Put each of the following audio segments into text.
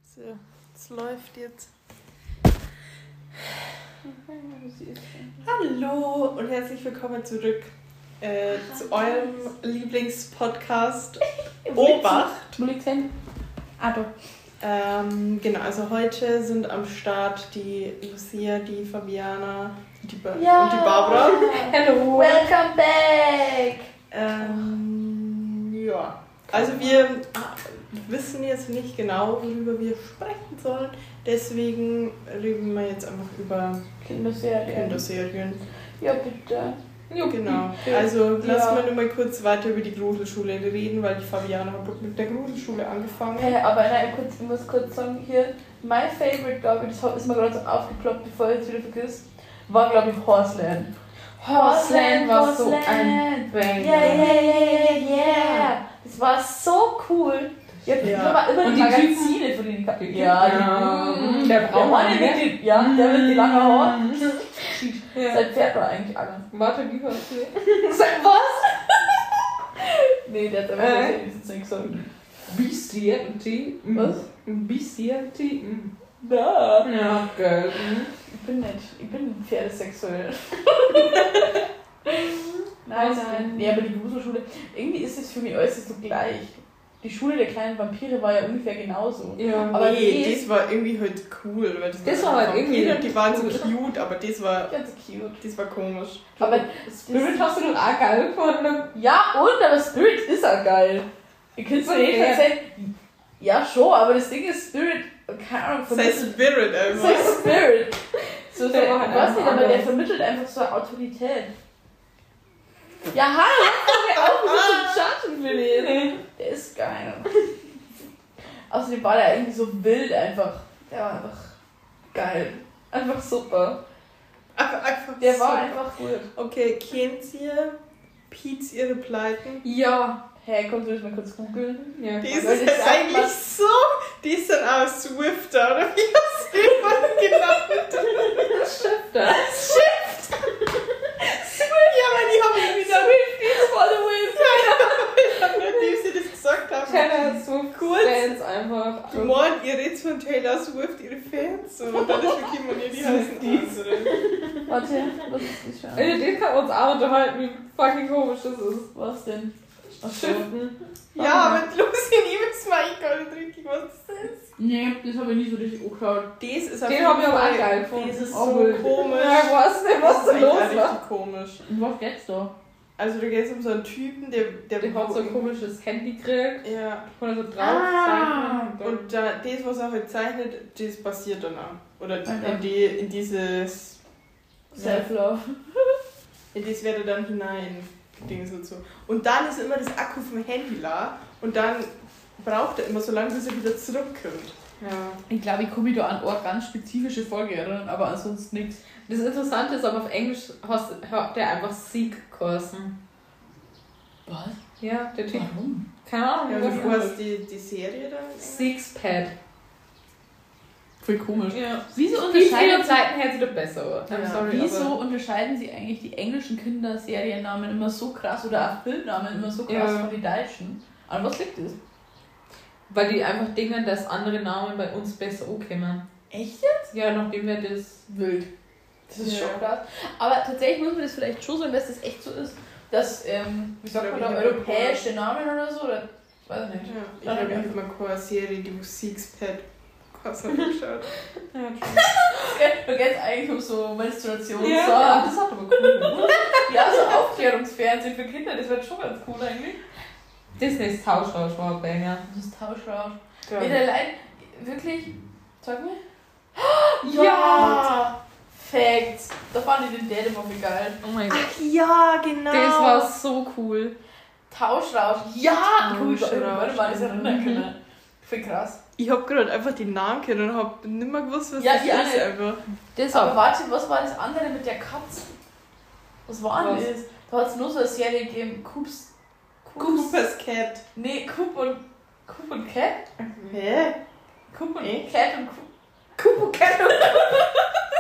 So, es läuft jetzt. Hallo und herzlich willkommen zurück zu eurem Lieblingspodcast Obacht. Genau, also heute sind am Start die Lucia, die Fabiana und die Barbara. Hello. Welcome back. Ja, also wir wissen jetzt nicht genau, worüber wir sprechen sollen. Deswegen reden wir jetzt einfach über Kinderserien. Ja, bitte. Ja, genau. Also lassen wir nur mal kurz weiter über die Gruselschule reden, weil die Fabiana hat mit der Gruselschule angefangen. Aber nein, ich muss kurz sagen, hier, my favorite, glaube ich, das ist mir gerade so aufgeploppt, bevor ich es wieder vergisst, war, glaube ich, Horseland. Horseland war so ein Banger. Yeah. Das war so cool. Ja. Immer die Magazine von den Kapiteln. Der Braun, der mit die lange Haare. Sein Pferd war eigentlich alles. Warte, wie war das? Sag was? Nee, der hat aber nicht gesagt. Bestiality. Was? Bestiality. Da. Ja, geil. Ich bin pferdesexuell. Nein. Ja, aber die Gruselschule, irgendwie ist es für mich alles so gleich. Die Schule der kleinen Vampire war ja ungefähr genauso. Ja, aber das war irgendwie halt cool. Weil das war halt irgendwie. Und die waren so cute, aber das war. Ganz cute. Das war komisch. Aber Spirit hast du doch auch geil gefunden. Ja, aber Spirit ist auch geil. Ihr könnt es mir nicht erzählen. Ja, schon, aber das Ding ist, Spirit, keine Ahnung, vermittelt. Sei Spirit einfach. Sei Spirit. So, ich weiß nicht, aber der vermittelt einfach so eine Autorität. Ja, hallo, hör auf, mich zu judgen für den. Der ist geil. Außerdem war der irgendwie so wild einfach. Der war einfach geil. Einfach super. Der war einfach gut. Okay, kennt ihr Pietz ihre Pleiten? Ja. Hey, komm, soll ich mal kurz googeln? Ja. Die ist halt eigentlich so. Die ist dann auch Swifter, oder wie hast du immer genannt? Shifter. Ja, aber die haben irgendwie dann Swifties for the win. Nachdem sie das gesagt haben. Taylor Swift-Fans einfach. Die meinen, ihr redet von Taylor Swift, ihre Fans. Und dann ist wirklich mal die heißen andere. Warte, was ist das schon? Den kann uns auch unterhalten, wie fucking komisch das ist. Was denn? Shiften. Ja, mit Lucy nimmst du mal ich gar nicht richtig, was das ist. Nee, das habe ich nie so richtig angeschaut. Das ist den habe ich aber auch geil gefunden. Das ist so komisch. Ja, was denn, was da los war? Komisch. Und was geht's da? Also da geht es um so einen Typen, der hat so ein komisches Handy gekriegt. Ja. Von so drauf zeichnen. Und das, was er halt zeichnet, das passiert dann auch. Oder in dieses Self-Love. In das werde dann hinein. Dings und so. Und dann ist immer das Akku vom Handy la und dann braucht er immer so lange, bis er wieder zurückkommt. Ja. Ich glaube, ich kann mich da an eine ganz spezifische Folge erinnern, aber ansonsten nichts. Das Interessante ist, aber auf Englisch hat der einfach Seek geheißen. Was? Ja, der Typ. Warum? Keine Ahnung. Ja, wie heißt die Serie dann? Sixpad. Voll komisch. Ja. Wieso unterscheiden Zeiten her sieht doch besser. Wieso unterscheiden sie eigentlich die englischen Kinderseriennamen immer so krass oder auch Filmnamen immer so krass von den deutschen? An was liegt das? Weil die einfach denken, dass andere Namen bei uns besser ankommen. Echt jetzt? Ja, nachdem wir das wild. Das ist schon krass. Aber tatsächlich muss man das vielleicht schon sagen, dass das echt so ist, dass, wie sagt man da, europäische Namen oder so? Oder, ich weiß nicht. Ja, ich habe einfach mal eine Serie, die Sixpad. Hast du geschaut? Da geht es eigentlich um so Menstruation. Ja, so. Ja, das hat aber cool. Ja, so Aufklärungsfernsehen für Kinder, das wird schon ganz cool eigentlich. Disneys Tauschrausch war ein Banger. Das ist Tauschrausch. Ja. Der Leid, wirklich, sag mal. Ja! Facts. Da fand ich den Dänemark geil. Oh mein Gott. Ach ja, genau. Das war so cool. Tauschrausch. Ja! Tauschrausch. Ich kann mich erinnern können. Voll krass. Ich hab gerade einfach die Namen gehört und hab nicht mehr gewusst, was Ja, das ich ist einfach. Das aber warte, was war das andere mit der Katze? Was war denn das? Da hat es nur so eine Serie gegeben, Cooper's Cat. Nee, Coop und Cat? Hä? Coop und Echt? Cat und Coop und Cat und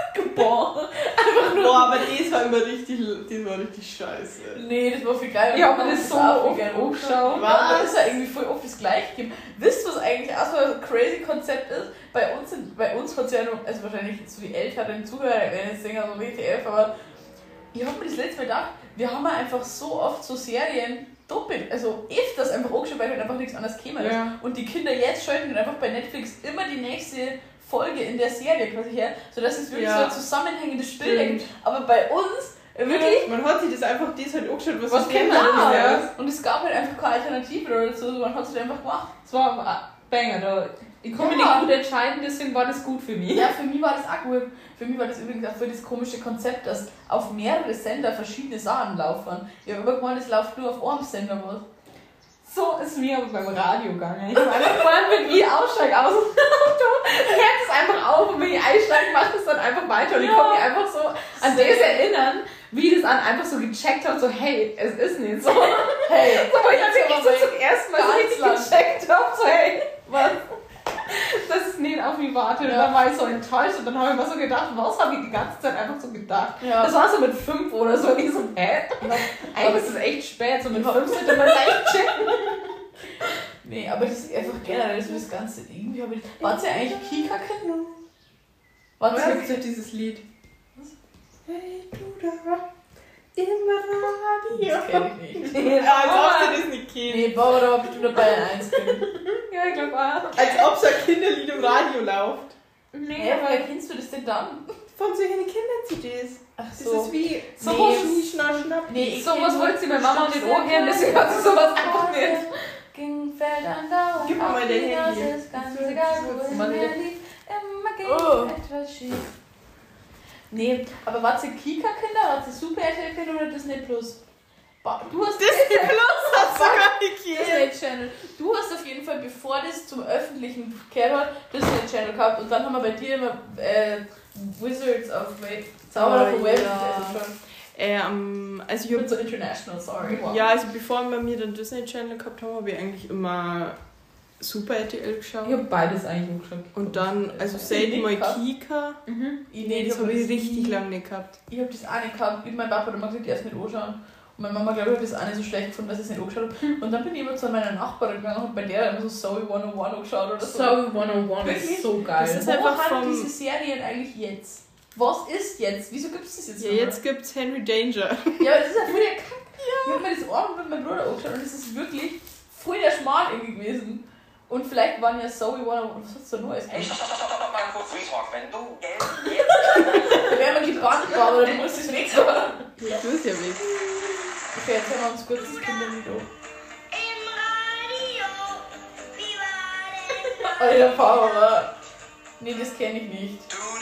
geboren. Boah, aber das war immer richtig scheiße. Nee, das war viel geiler. Ja, aber das so oft angeschaut. Das war irgendwie voll oft das Gleiche gegeben. Wisst ihr, was eigentlich auch so ein crazy Konzept ist? Bei uns hat es ja nur, also wahrscheinlich so die älteren Zuhörer werden jetzt denken, so WTF, aber ich habe mir das letzte Mal gedacht, wir haben ja einfach so oft so Serien doppelt, also öfters einfach angeschaut, weil halt einfach nichts anderes käme. Ja. Und die Kinder jetzt schalten dann einfach bei Netflix immer die nächste Folge in der Serie quasi her, sodass es wirklich so ein zusammenhängendes Bild gibt. Aber bei uns wirklich. Man hat sich das einfach halt angeschaut, was kennt man ja. Und es gab halt einfach keine Alternative oder so, man hat es halt einfach gemacht. Es war ein Banger da. Ich konnte mich nicht gut entscheiden, deswegen war das gut für mich. Ja, für mich war das auch gut. Für mich war das übrigens auch für das komische Konzept, dass auf mehrere Sender verschiedene Sachen laufen. Ich habe immer gemeint, es läuft nur auf einem Sender was. So ist mir aber beim Radio gegangen. Ich war einfach vor allem, wenn ich aussteige aus dem Auto, hört es einfach auf und wenn ich einsteige, macht es dann einfach weiter. Und ich kann mich einfach so an das erinnern, wie ich das einfach so gecheckt habe, so hey, es ist nicht so. Hey, so, wo ich dann wirklich so zum ersten Mal so richtig gecheckt habe, so hey, was? Das ist nicht auf mich wartet. Und dann war ich so enttäuscht und dann habe ich mir so gedacht, was habe ich die ganze Zeit einfach so gedacht? Ja. Das war so mit 5 oder so. Und ich so, hä? Eigentlich ist es echt spät, so mit 5 sollte man leicht checken. Nee, aber das ist einfach generell so das Ganze. Irgendwie habe ich. Wart ihr eigentlich Kika-Kinder? Was gibt es dieses Lied? Was? Hey, du da. Im Radio. Das kenn ich nicht. Nee, als ob sie das nicht kennen. Nee, Barbara, ob du dabei eins kennen. Ja, ich glaube auch. Als ob so ein Kinderlied im Radio läuft. Nee, ja, woher kennst du das denn dann? Von solchen Kinder-CDs. Ach so. Das ist wie so Schnapp. Nee, so was wollte sie bei Mama nicht hören, deswegen hat sie sowas einfach nicht. Ging fällt andauernd. Gib mir mal dein Handy. Das ist ganz egal, wo es lief. Immer ging etwas schief. Nee, aber wart ihr Kika-Kinder, wart ihr Super RTL-Kinder oder Disney Plus? Du hast Disney Plus hat sogar gekriegt. Disney Channel. Du hast auf jeden Fall, bevor das zum öffentlichen Verkehr hat, Disney Channel gehabt und dann haben wir bei dir immer Wizards of Wave, Zauberer von Wave. Also ich bin so international, sorry. Wow. Ja, also bevor wir mir dann Disney Channel gehabt haben, habe ich eigentlich immer Super RTL geschaut. Ich habe beides eigentlich geschaut. Und dann, also selten mal Kika. Nee, das habe ich richtig lange nicht gehabt. Ich habe das auch nicht gehabt. Mein Papa hat immer gesagt, erst nicht anschauen. Und meine Mama, glaube ich, hat das auch nicht so schlecht gefunden, dass ich es nicht angeschaut habe. Und dann bin ich immer zu meiner Nachbarin gegangen und habe bei der immer so Zoe 101 angeschaut oder so. Zoe 101 ist so geil. Das ist einfach wo haben diese Serien eigentlich jetzt? Was ist jetzt? Wieso gibt es das jetzt noch? Ja, jetzt gibt es Henry Danger. Ja, aber das ist ja voll der Kack. Ich habe mir das Abend mit meinem Bruder angeschaut und das ist wirklich voll der Schmarrn irgendwie gewesen. Und vielleicht waren ja Zoe 101, was hast du da Neues? Hey, stopp mal kurz, Retalk, wenn du Geld da wäre man gebannt, aber du musst es nicht so. Ich muss ja weg. Okay, jetzt hören wir uns kurz das Kinderlied an. Alter, Barbara. Nee, das kenne ich nicht.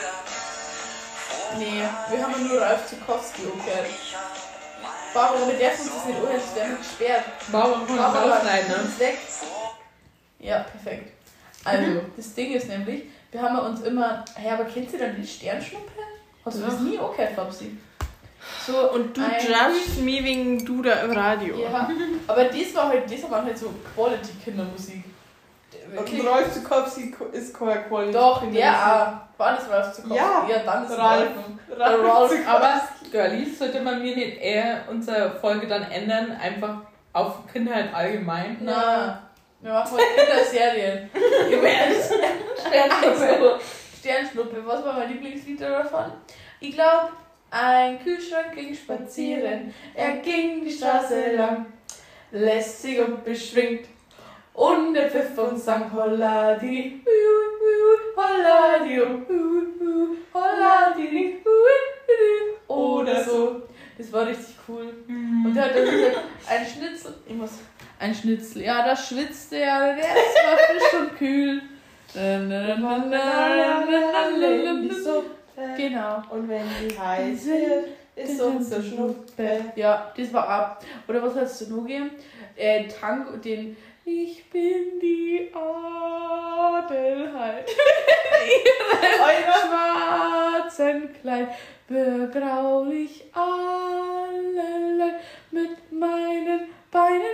Nee, wir haben nur Ralf Zukowski angehört. Barbara, wir dürfen uns das nicht anhören, das wäre nicht gesperrt. Barbara ist weg. Ja, perfekt. Also, das Ding ist nämlich, wir haben uns immer, hey, aber kennst du dann die Sternschnuppe? Hast du das nie angehört, Babsi? So, und du judgst mich wegen du da im Radio. Ja, aber das war halt so Quality-Kindermusik. Okay. Und Ralf Zukowski ist keine Quality. Doch, der auch. War das Ralf Zukowski? Ja, dann ist Ralf. Aber Girlies, sollte man mir nicht eher unsere Folge dann ändern, einfach auf Kindheit allgemein? Na, wir machen heute Kinderserien. Ihr werdet Sternschnuppe. Was war mein Lieblingslied davon? Ich glaube, ein Kühlschrank ging spazieren. Er ging die Straße lang, lässig und beschwingt. Und der Pfiff und sang Holladi, Holladi, Holladi, oder so. Das war richtig cool. Und der hat dann gesagt, ein Schnitzel, ja, da schwitzt der ist war frisch und kühl. Genau. Und wenn die heiß wird, ist unsere Schnuppe. Ja, das war ab. Oder was hast du noch gegeben? Tango, den Ich bin die Adelheid. Ihre schwarzen Kleid begraulich allerlei mit meinen Beinen.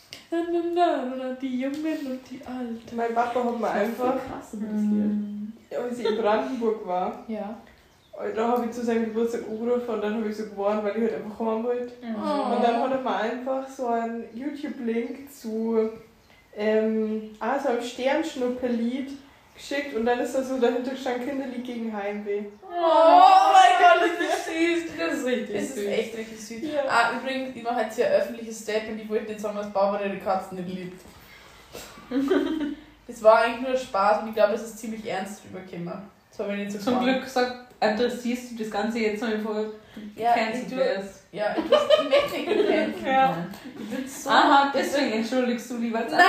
Die Jungen und die Alten. Mein Papa hat mir einfach als ich in Brandenburg war. Ja. Da habe ich zu seinem Geburtstag angerufen und dann habe ich so gewarnt, weil ich halt einfach kommen wollte. Oh. Und dann hat er mir einfach so einen YouTube-Link zu so einem Sternschnupperlied geschickt und dann ist da so dahinter gestanden Kinderlied gegen Heimweh. Oh mein Gott, das ist süß. Das ist richtig Das ist süß. echt richtig süß. Ja. Übrigens, ich mache jetzt hier ein öffentliches Statement, ich wollte nicht sagen, dass Barbara die Katzen nicht liebt. Das war eigentlich nur Spaß und ich glaube, es ist ziemlich ernst rübergekommen. Das habe ich nicht so Zum gemacht. Glück adressierst du das Ganze jetzt mal, bevor du Ja, gecancelt wirst. Ja, ich möchte nicht gecancelt. Ja. Ich bin so... Aha, deswegen entschuldigst du lieber. Nein!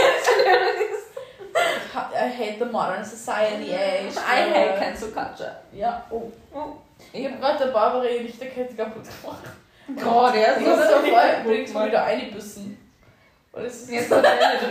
I hate the modern society, ey. I hate cancel culture. Ja, oh. Ich habe gerade der Barbara ihre Lichterkette kaputt gemacht. Oh, der Ich ist muss so da voll bringst du wieder einbissen. Weil es ist Jetzt hat er eine drin.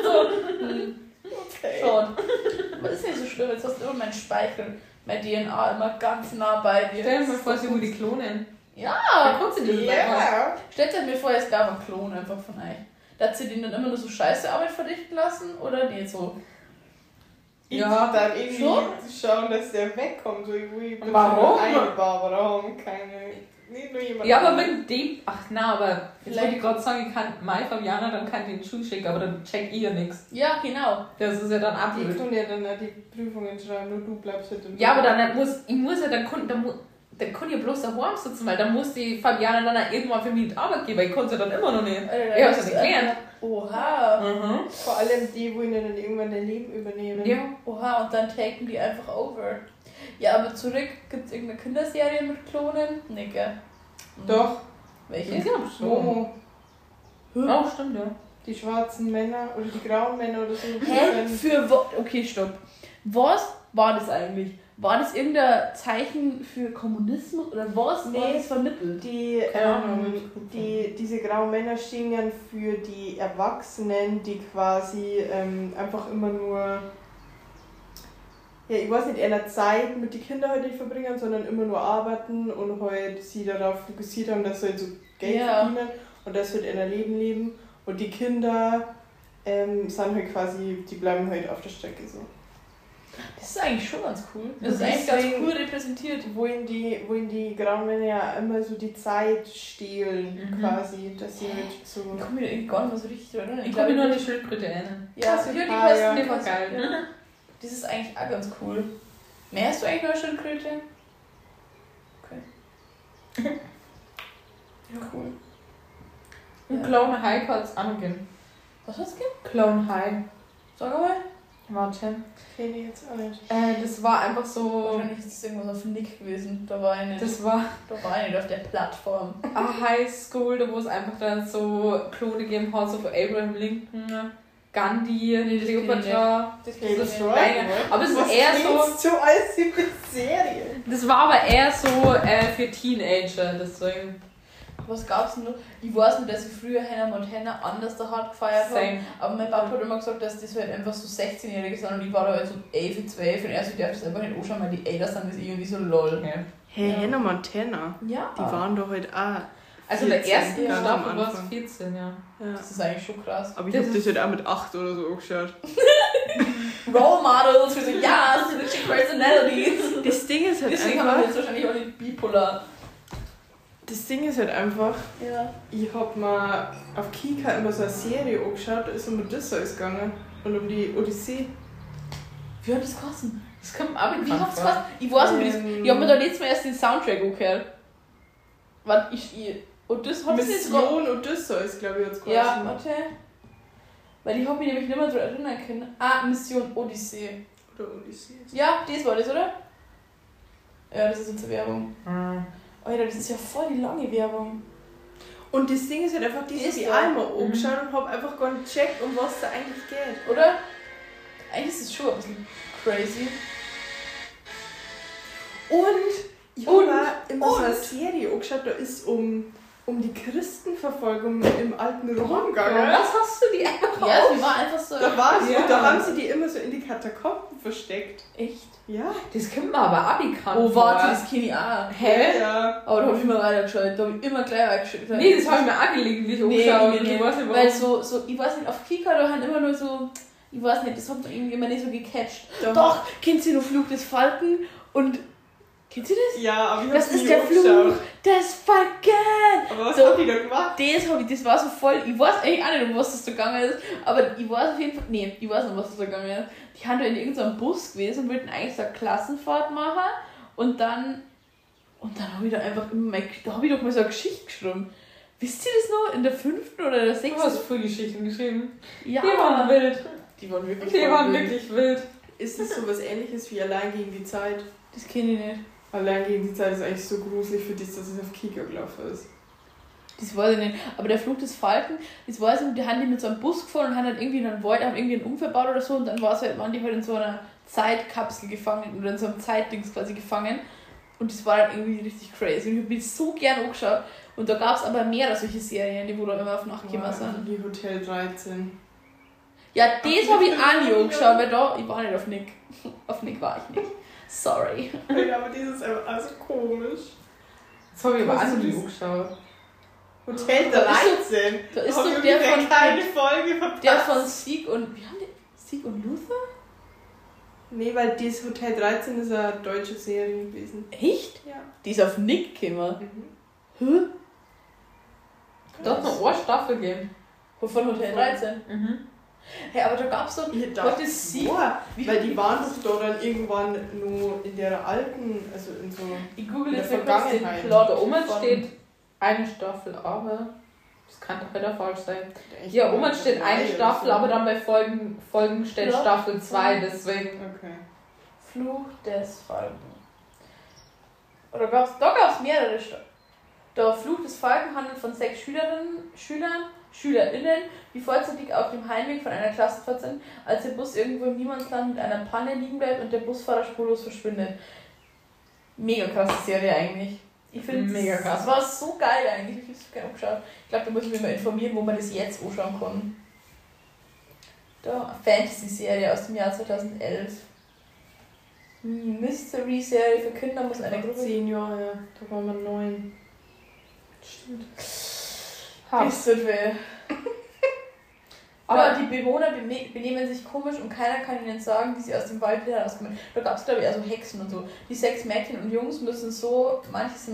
Okay. schon. Aber ist nicht so schlimm, jetzt hast du immer meinen Speichel, mein DNA immer ganz nah bei dir. Stell dir mal vor, sie die klonen. Ja! Dann guckst du dir das einfach. Ja. Stellt euch mir vor, es gab einen Klon einfach von euch. Da hat sie den dann immer nur so scheiße Arbeit verdichten lassen oder nicht so? Ja, dann irgendwie Schon? schauen, dass der wegkommt. So, Warum? Eine Barbara haben keine. Nicht nur jemand. Ja, aber anderes. mit dem. Ach na, aber jetzt Vielleicht- wollte ich gerade sagen, ich kann Mai Fabiana, dann kann ich den Schuh schicken, aber dann check ihr nichts. Ja, genau. Das ist ja dann Die abblöd. tun ja dann auch die Prüfungen schreiben, nur du bleibst halt im Ja, aber dann muss ja, dann kann ich bloß daheim sitzen, weil dann muss die Fabiana dann auch irgendwann für mich den Arbeitgeber, ich konnte sie dann immer noch nicht. Ich hab's ja nicht gelernt. Oha. Mhm. Vor allem die, wo ihnen dann irgendwann dein Leben übernehmen. Ja. Oha, und dann taken die einfach over. Ja, aber zurück, gibt's irgendeine Kinderserie mit Klonen? Nee, gell? Doch, Welche? Ich glaube schon. Momo. Oh, stimmt, ja. Die schwarzen Männer oder die grauen Männer oder so. Hä? Für wo? Okay, stopp. Was war das eigentlich? War das irgendein Zeichen für Kommunismus oder was war Nee. das vermittelt? Die, Keine Ahnung. diese grauen Männer stehen ja für die Erwachsenen, die quasi einfach immer nur, ja, ich weiß nicht, einer Zeit mit den Kindern halt nicht verbringen, sondern immer nur arbeiten und halt sie darauf fokussiert haben, dass sie halt so Geld Ja. verdienen und dass sie halt ein Leben leben. Und die Kinder sind halt quasi, die bleiben halt auf der Strecke so. Das ist eigentlich schon ganz cool. Das ist Und eigentlich ganz deswegen- cool repräsentiert. Wohin die grauen Männer ja immer so die Zeit stehlen, quasi, dass sie halt so... Ich komme mir irgendwie gar nicht mehr so richtig dran. Ich kann mich nur an die Schildkröte erinnern. Ja, so für die paar, ja. Kosten, Die war geil. Ja. Das ist eigentlich auch ganz cool. Mehr hast du eigentlich noch eine Schildkröte? Okay. Ja, cool. Und Ja. Clone High hat's angehen. Was hat's gegeben? Clone High. Sag mal. Warte. Kenne ich jetzt auch nicht. Das war einfach so. Wahrscheinlich ist es irgendwas auf Nick gewesen. Da war ich nicht. Das war Da war ich nicht auf der Plattform. eine Highschool, da wo es einfach dann so Klone gegeben hat, so von Abraham Lincoln, Gandhi, Nee, das Kleopatra. Das Okay, das ist war Aber es ist Was eher so. klingt so als die Serie. Das war aber eher so für Teenager, deswegen. Was gab's denn noch? Ich weiß nur, dass ich früher Hannah Montana anders da hart gefeiert habe. Same. Aber mein Papa hat immer gesagt, dass das halt einfach so 16-Jährige sind und ich war da halt so 11, 12 und er so, ich darf das einfach nicht anschauen, weil die älter sind als ich und ich so lol. Ja. Hey, Ja. Hannah Montana. Ja. Die waren doch halt auch. Also in der 14, ersten ganz am Staffel war es Anfang. 14, ja. Ja. Das ist eigentlich schon krass. Aber ich Das hab das ist- halt auch mit 8 oder so angeschaut. Role Models für so, ja, switching Personalities. Das Ding ist halt Deswegen haben wir einfach. jetzt wahrscheinlich auch nicht bipolar. Das Ding ist halt einfach. Ja. Ich hab mal auf Kika immer so eine Serie angeschaut, da ist um Odysseus gegangen. Und um die Odyssee. Wie hat das gekostet? Das kommt aber Wie hat's gekostet? Ich weiß nicht, wie das. Ich hab mir da letztes Mal erst den Soundtrack angehört. Warte, und das hat das jetzt sogar. Mission Odysseus, glaube ich, hat's Ja, geheißen. warte. Weil ich hab mich nämlich nicht mehr daran erinnern können. Ah, Mission Odyssee. Oder Odyssee. Ja, das war das, oder? Ja, das ist unsere Werbung. Alter, das ist ja voll die lange Werbung. Und das Ding ist halt einfach, die Ist habe ich so. einmal angeschaut und hab einfach gar nicht gecheckt, um was da eigentlich geht. Oder? Eigentlich ist es schon ein bisschen crazy. Und ich Und- habe immer so eine und- Serie angeschaut, da ist um die Christenverfolgung im alten Rom gegangen. Was hast du die einfach Ja, sie war einfach so. Da war es Ja. und da haben sie die immer so in die Katakomben versteckt. Echt? Ja. Das kommt mir aber abgekannt Oh, vor. warte, das kenne ich auch. Hä? Ja. Aber da hab ich immer weitergeschaut. Da hab ich immer gleich weitergeschaut. Nee, das habe ich mir auch gelegentlich Nee, angeschaut. nee, nee. Ich weiß nicht, Weil warum. so, ich weiß nicht, auf Kika, da haben immer nur so, Ich weiß nicht, das hat man irgendwie immer nicht so gecatcht. Doch, kennt ihr noch Flug des Falken? Und kennt ihr das? Ja, aber ich das ist der Fluch des Falken. Aber was hat die da gemacht? Das war so voll, ich weiß eigentlich auch nicht, um was das da gegangen ist, aber ich weiß auf jeden Fall, ich weiß nicht, um was das da gegangen ist. Die haben da in irgendeinem Bus gewesen und wollten eigentlich so eine Klassenfahrt machen und dann habe ich da einfach immer da habe ich doch mal so eine Geschichte geschrieben. Wisst ihr das noch? In der 5. oder der 6. Du hast früh Geschichten geschrieben. Ja. Die waren wild. Die waren wirklich wild. Ist das so was Ähnliches wie Allein gegen die Zeit? Das kenne ich nicht. Allein gegen die Zeit ist eigentlich so gruselig für dich, dass es auf Kika gelaufen ist. Das weiß ich nicht. Aber der Flug des Falken, das weiß ich nicht, die haben die mit so einem Bus gefahren und haben dann irgendwie in einem Wald, haben irgendwie einen Unfall gebaut oder so und dann waren die halt in so einer Zeitkapsel gefangen oder in so einem Zeitdings quasi gefangen. Und das war dann irgendwie richtig crazy. Und ich habe mich so gern angeschaut. Und da gab es aber mehrere solche Serien, die wo da immer auf Nacht gekommen sind. Wie Hotel 13. Ja, das habe ich auch nicht angeschaut, weil da, ich war nicht auf Nick. Auf Nick war ich nicht. Sorry. Ja, aber das ist einfach alles komisch. Das habe ich aber auch nicht angeschaut. Hotel 13? Da ist doch der von keine Folge verpasst. Der von Sieg und, wie haben die? Sieg und Luther? Nee, weil das Hotel 13 ist eine deutsche Serie gewesen. Echt? Ja. Die ist auf Nick gekommen. Mhm. Hä? Da hat noch eine Staffel gegeben. Von Hotel 13? Mhm. Hey, aber da gab es doch. Was ist Sieg? Weil die waren doch da dann irgendwann nur in der alten, also in so. Ich google in jetzt der mal kurz den Vergangenheit. Plot. Da oben steht eine Staffel, aber das kann doch wieder falsch sein. Echt Hier oben steht eine dabei Staffel, oder so. aber dann bei Folgen steht Ja. Staffel 2, deswegen. Okay. Fluch des Falken. Oder da gab es mehrere Der Fluch des Falken handelt von 6 SchülerInnen, die vorzeitig auf dem Heimweg von einer Klassenfahrt sind, als der Bus irgendwo im Niemandsland mit einer Panne liegen bleibt und der Busfahrer spurlos verschwindet. Mega krasse Serie eigentlich. Ich finde Mega krass. Das war so geil eigentlich. Ich habe es gerne angeschaut. Ich glaube, da muss ich mich mal informieren, wo man das jetzt anschauen kann. Da, Fantasy-Serie aus dem Jahr 2011. Mystery-Serie für Kinder muss eine Gruppe. 10 Jahre, ja. Da waren wir 9. Stimmt. Hart. Ist das weh. Aber Aber die Bewohner benehmen sich komisch und keiner kann ihnen sagen, wie sie aus dem Wald wieder rauskommen. Da gab es, glaube ich, also Hexen und so. Die 6 Mädchen und Jungs müssen manches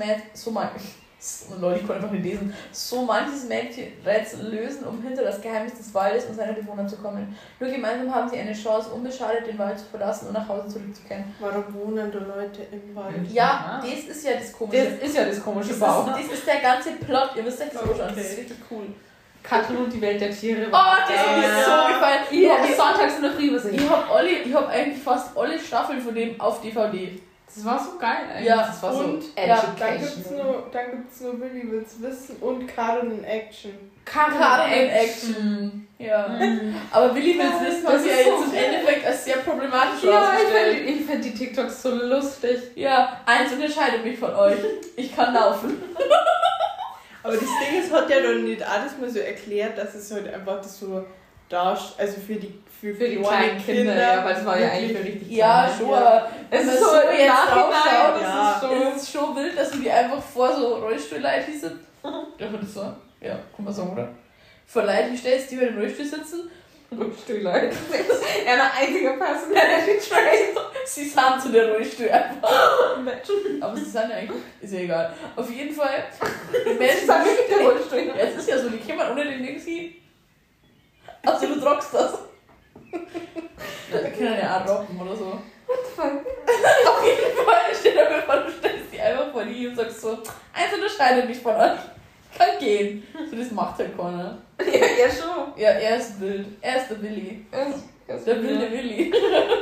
Mädchenrätsel lösen, um hinter das Geheimnis des Waldes und seiner Bewohner zu kommen. Nur gemeinsam haben sie eine Chance, unbeschadet den Wald zu verlassen und nach Hause zurückzukehren. Warum wohnen da Leute im Wald? Ja, das ist ja das Komische. das ist ja das komische Bau. Das ist der ganze Plot. Ihr müsst euch das anschauen. Das ist Okay. richtig cool. Katrin und die Welt der Tiere. Oh, das hat mir so gefallen. Ich habe sonntags in der Früh gesehen. Ich hab eigentlich fast alle Staffeln von dem auf DVD. Das war so geil eigentlich. Ja, das war und so dann gibt's nur Willi will's wissen und Karen in Action. Karen in Action. Ja. Aber Willi will's wissen, was Das ja ist jetzt so im Endeffekt als sehr problematisch Ja, rausgestellt. ich find die TikToks so lustig. Ja, eins unterscheidet mich von euch. Ich kann laufen. Aber das Ding ist, hat ja dann nicht alles mal so erklärt, dass es halt einfach das so darstellt, also für die kleinen Kinder, ja, weil es war ja eigentlich für wirklich- richtig Ja, klein. schon, aber Es wenn man ist so im jetzt Nachhinein, draufschaut, ja. ist es schon wild, dass du die einfach vor so Rollstuhlleute sitzen. Darf man das sagen? Ja, kann man sagen, oder? Vor Leute stellst, die halt im Rollstuhl sitzen. Rollstuhl-Leute. Eine einzige Personality Trait. Sie sind zu der Rollstuhl einfach. Aber sie sind ja eigentlich, ist ja egal. Auf jeden Fall, die Menschen Sag ich der Rollstuhl. Ja, es ist ja so, die kommen ohne den Ding hin. Also du trockst das. Da können ja auch rocken oder so. Auf jeden Fall, stell dir mal vor, du stellst die einfach vor die und sagst so, eins unterscheidet mich von euch. Kann gehen. So, das macht halt keiner. Ja, schon. Ja, er ist wild. Er ist der Willi. Der wilde Willi.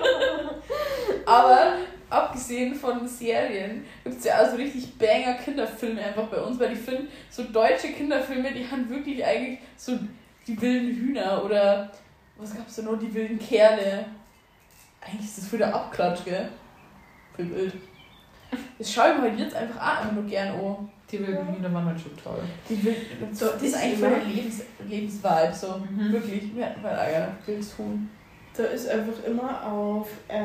Aber abgesehen von Serien gibt es ja auch so richtig banger Kinderfilme einfach bei uns, weil die Filme, so deutsche Kinderfilme, die haben wirklich eigentlich so die wilden Hühner oder was gab's da noch, die wilden Kerle. Eigentlich ist das für der Abklatsch, gell? Für wild. Das schaue ich mir halt jetzt einfach auch immer nur gern an. Die wilden Hühner waren halt schon toll. Die wilden, das ist eigentlich voll der Lebensvibe, so. Wirklich. Wir hatten mal Eier, wildes Huhn. Da ist einfach immer auf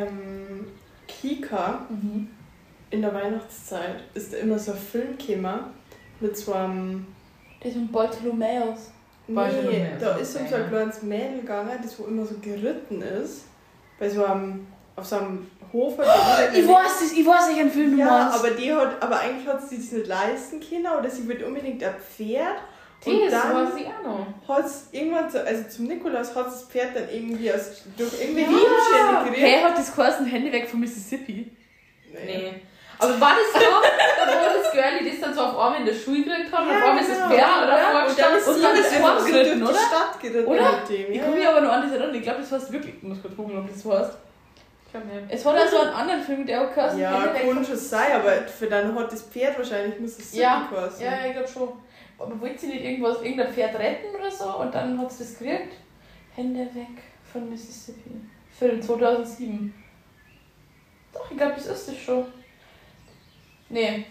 Kika in der Weihnachtszeit ist da immer so ein Film gekommen mit so einem Das ist ein Bartholomäus. Nee, da ist um so ein kleines Mädel gegangen, das wo immer so geritten ist. Bei so einem, auf so einem Hof. Ich weiß nicht, einen Film du meinst. Aber eigentlich hat sie es nicht leisten können oder sie will unbedingt ein Pferd. Und dann hat es irgendwann, zum Nikolaus hat das Pferd dann irgendwie durch irgendwie Umstände gekriegt. Hey, hat das geheißen Hände weg von Mississippi? Nee. Aber war das so, wo das Girlie das dann so auf einmal in der Schule gekriegt hat und auf einmal ist das Pferd oder davor gestanden und dann ist es geritten, oder? Stadt geritten oder? Mit dem. Ich komme mich aber noch an das erinnern. Ich glaube, das heißt wirklich, ich muss kurz gucken, ob das heißt. Es war da so einen anderen Film, der auch geheißen Ja, kann schon sein, aber für dann hat das Pferd wahrscheinlich muss es kosten. Ja, ich glaube schon. Aber wollte sie nicht irgendein Pferd retten oder so und dann hat sie das gekriegt? Hände weg von Mississippi. Film 2007. Doch, ich glaube, das ist das schon. Nee.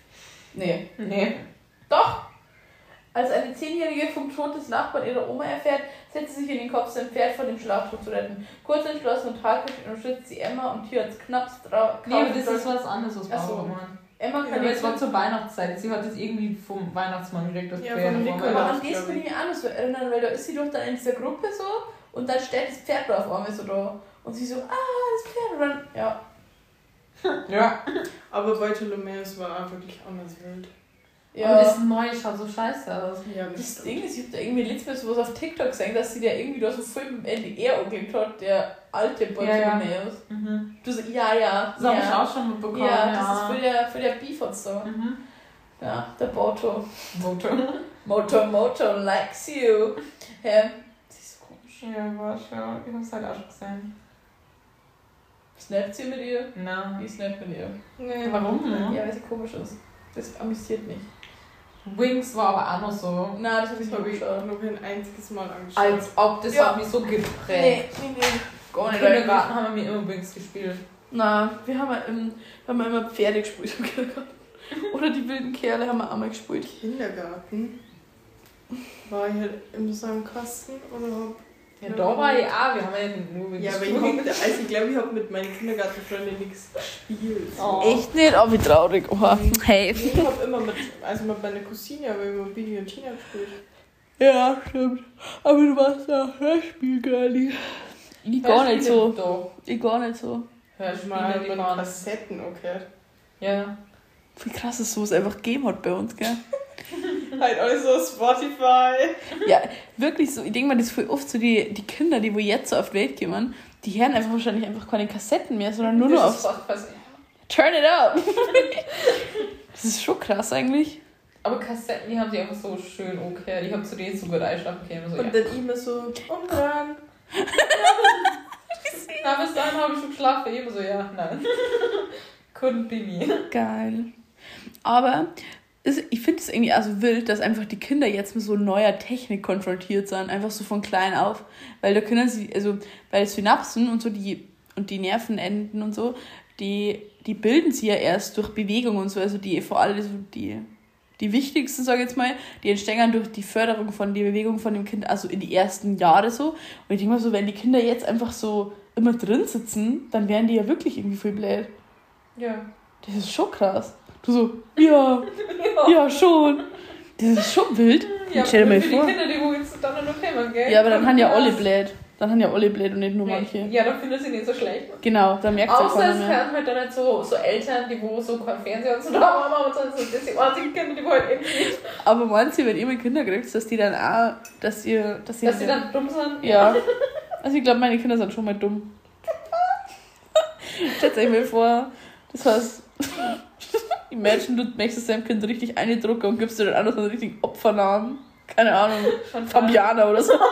Doch! Als eine 10-Jährige vom Tod des Nachbarn ihrer Oma erfährt, setzt sie sich in den Kopf, sein Pferd vor dem Schlachtruf zu retten. Kurz entschlossen und tatkräftig unterstützt sie Emma und hier als knapp Nee, aber das ist was anderes, was Barbara meint. Emma kann es war zur Weihnachtszeit. Sie hat es irgendwie vom Weihnachtsmann gekriegt, das Pferd. Aber an das kann ich mich auch noch so erinnern, weil da ist sie doch dann in dieser Gruppe so und dann steht das Pferd da auf einmal so da. Und sie so, das Pferd. Und dann, ja. Aber Bartholomäus war auch wirklich anders wild. Ja. Aber das Neue schaut so scheiße aus. Ja, das Ding ist, ich hab da irgendwie letztes Mal sowas auf TikTok gesehen, dass sie da irgendwie da so voll mit dem NDR angelegt hat, der alte Bartholomäus. Ja. Mhm. Du so, ja. Das habe ich auch schon mitbekommen. Ja, das ist für der Beef und so. Mhm. Ja, der Moto likes you. Sie ist so komisch. Ja, war schon. Ich hab's halt auch schon gesehen. Snappt sie mit ihr? Nein. Ich snap mit ihr. Nee. Warum? Ja, weil sie komisch ist. Das amüsiert mich. Wings war aber auch noch so. Nein, das habe ich Das habe nicht ich geschaut. noch ein einziges Mal angeschaut. Als ob das hat mich so geprägt. Nee. Gar Im nicht. Kindergarten haben wir immer Wings gespielt. Nein, wir haben immer Pferde gespielt im Kindergarten. Oder die wilden Kerle haben wir einmal gespielt. Kindergarten? War ich halt in so einem Kasten oder hab. Ja, da war ich auch. Wir haben ja nur Ja, aber ich glaube, ich habe mit meinen Kindergartenfreunden nichts gespielt. Oh. Echt nicht? Oh, wie traurig. Oh. Hey. Ich habe immer mit meiner Cousine, aber immer Bibi und Tina gespielt. Ja, stimmt. Aber du warst ja Hörspiel-Girlie. Ich gar nicht so. Ich gar nicht so. Hörspiele, Die waren Kassetten, okay. Ja. Wie krass es sowas einfach gegeben hat bei uns, gell? Halt alles so Spotify. Ja, wirklich so. Ich denke mal, das ist voll oft so die Kinder, die wo jetzt so auf die Welt kommen, die hören einfach wahrscheinlich einfach keine Kassetten mehr, sondern nur noch auf Turn it up. Das ist schon krass eigentlich. Aber Kassetten, die haben sie einfach so schön okay. Ich habe zu denen so gut einschlafen können. So, Und dann immer so umdrehen. Na, bis dahin habe ich schon geschlafen. Immer so, ja, nein. Couldn't be me. Geil. Aber ich finde es irgendwie auch so wild, dass einfach die Kinder jetzt mit so neuer Technik konfrontiert sind, einfach so von klein auf. Weil da können sie, weil Synapsen und so die Nervenenden und so, die bilden sie ja erst durch Bewegung und so, also vor allem so die wichtigsten, sage ich jetzt mal, die entstehen durch die Förderung von der Bewegung von dem Kind, also in die ersten Jahre so. Und ich denke mal so, wenn die Kinder jetzt einfach so immer drin sitzen, dann wären die ja wirklich irgendwie voll blöd. Ja. Das ist schon krass. Du so, ja, schon. Das ist schon wild. Ja, stell dir mal für vor. die Kinder, die wo jetzt dann noch kommen, gell? Ja, aber dann haben ja alle blöd. Dann haben ja alle blöd und nicht nur manche. Ja, dann finden sie nicht so schlecht. Genau, dann merkt es Außer keiner es mehr. hören halt dann nicht so Eltern, die wo so kein Fernseher und so da haben und so, das sind die einzigen Kinder, die halt eben nicht. Aber meinst du, wenn ihr mit Kinder kriegt, dass die dann auch, dass sie dann dumm sind? Ja. Also ich glaube, meine Kinder sind schon mal dumm. Stellt euch mal vor, das heißt, imagine, du möchtest deinem Kind richtig eindrucken und gibst dir dann auch noch so einen richtigen Opfernamen. Keine Ahnung, Fabiana oder so.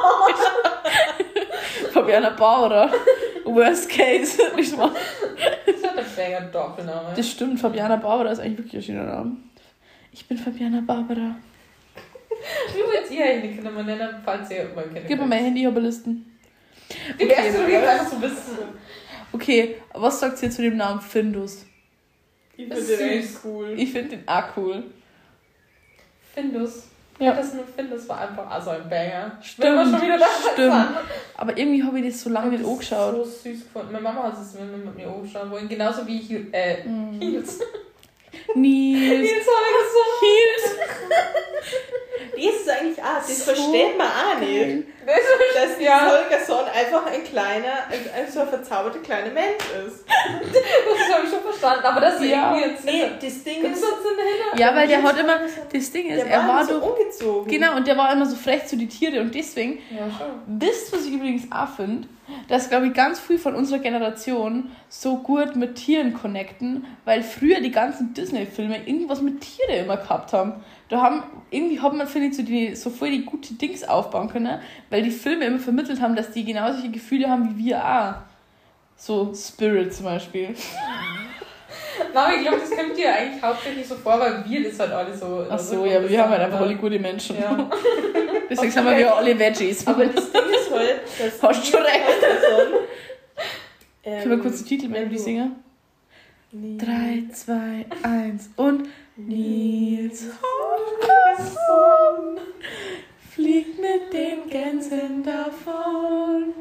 Fabiana Barbara. Worst case. Nicht mal. Das hat ein Banger Doppelname. Das stimmt, Fabiana Barbara ist eigentlich wirklich ein schöner Name. Ich bin Fabiana Barbara. Wie wollt ihr eigentlich die Kinder mal nennen, falls ihr mal Kinder Gib mir mein Handy, ich habe Listen. Die wärst du jetzt einfach so wissen. Okay, was sagt ihr zu dem Namen Findus? Ich finde den echt cool. Ich finde den auch cool. Findus. Ja. Das nur Findus war einfach auch so ein Banger. Stimmt, Wenn wir schon wieder da stimmt. sind. Aber irgendwie habe ich das so lange nicht angeschaut. So süß gefunden. Meine Mama hat es mit mir angeschaut wollen. Genauso wie Heels. Nils. Heels habe ich gesagt. Heels. Das ist eigentlich auch, das So versteht man auch nicht. Dass die Holgersson einfach ein so ein verzauberter kleiner Mensch ist. Das habe ich schon verstanden, aber das ist irgendwie jetzt... Nee, das Ding ist... Ja, weil der hat immer... Das Ding ist, er war so doch... ungezogen. Genau, und der war immer so frech zu den Tieren und deswegen... Ja, schon. Wisst, was ich übrigens auch finde? Dass, glaube ich, ganz viel von unserer Generation so gut mit Tieren connecten, weil früher die ganzen Disney-Filme irgendwas mit Tieren immer gehabt haben. Irgendwie hat man, finde ich, so voll die gute Dings aufbauen können, weil die Filme immer vermittelt haben, dass die genau solche Gefühle haben wie wir auch. So Spirit zum Beispiel. Aber ich glaube, das kommt dir eigentlich hauptsächlich so vor, weil wir das halt alle so... Ach so, ja, wir haben halt einfach alle gute Menschen. Ja. Deswegen sind wir alle Veggies. Aber das Ding ist halt, dass... Hast schon recht. Können wir Ähm, kurz die Titelmelodie singen? 3, 2, 1 und Nils Holgersson fliegt mit den Gänsen davon.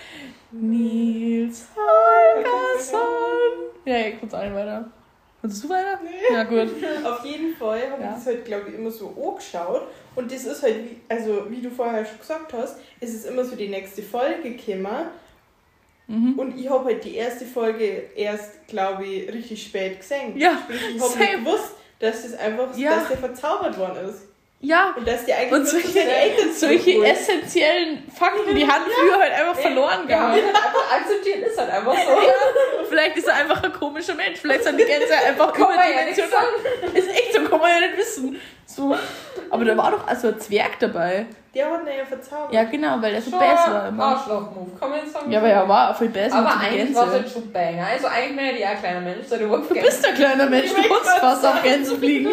Nils Holgersson. Ja, ich kurz ein weiter. Willst du weiter? Nee. Ja, gut. Auf jeden Fall habe ich das halt, glaube ich, immer so angeschaut. Und das ist halt, wie du vorher schon gesagt hast, ist es immer so die nächste Folge gekommen. Und ich habe halt die erste Folge erst, glaube ich, richtig spät gesehen. Ja, sprich, ich habe nicht gewusst, dass das einfach, dass der verzaubert worden ist. Ja, und dass die eigentlich und solche essentiellen Fakten, die haben früher halt einfach verloren gehabt. Ja, einfach akzeptieren ist halt einfach so. Ja, vielleicht ist er einfach ein komischer Mensch, vielleicht sind die Gänse einfach überdimensional. Ist echt so, kann man ja nicht wissen. So. Aber da war doch also ein Zwerg dabei. Der hat ihn ja verzaubert. Ja, genau, weil der so besser war immer. Arschloch-Move, kann man jetzt sagen. Ja, aber er war viel besser. Aber eigentlich war es halt schon banger. Also eigentlich bin ja ein kleiner Mensch. Du bist ein kleiner Mensch, du kannst fast auf Gänse fliegen.